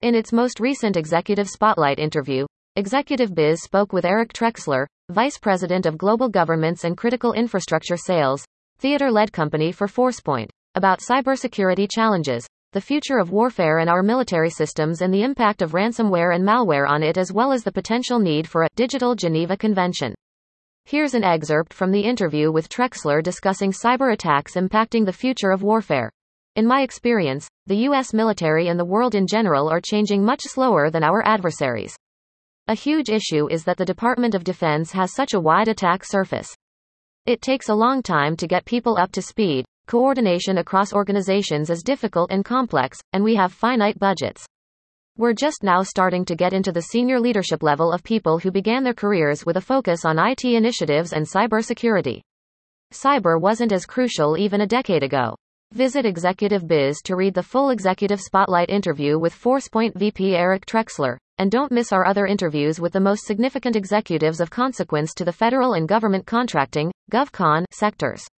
In its most recent Executive Spotlight interview, Executive Biz spoke with Eric Trexler, Vice President of Global Governments and Critical Infrastructure Sales, theater-led company for Forcepoint, about cybersecurity challenges, the future of warfare and our military systems and the impact of ransomware and malware on it, as well as the potential need for a digital Geneva Convention. Here's an excerpt from the interview with Trexler discussing cyber attacks impacting the future of warfare. In my experience, the U.S. military and the world in general are changing much slower than our adversaries. A huge issue is that the Department of Defense has such a wide attack surface. It takes a long time to get people up to speed, coordination across organizations is difficult and complex, and we have finite budgets. We're just now starting to get into the senior leadership level of people who began their careers with a focus on IT initiatives and cybersecurity. Cyber wasn't as crucial even a decade ago. Visit Executive Biz to read the full Executive Spotlight interview with Forcepoint VP Eric Trexler, and don't miss our other interviews with the most significant executives of consequence to the federal and government contracting, GovCon, sectors.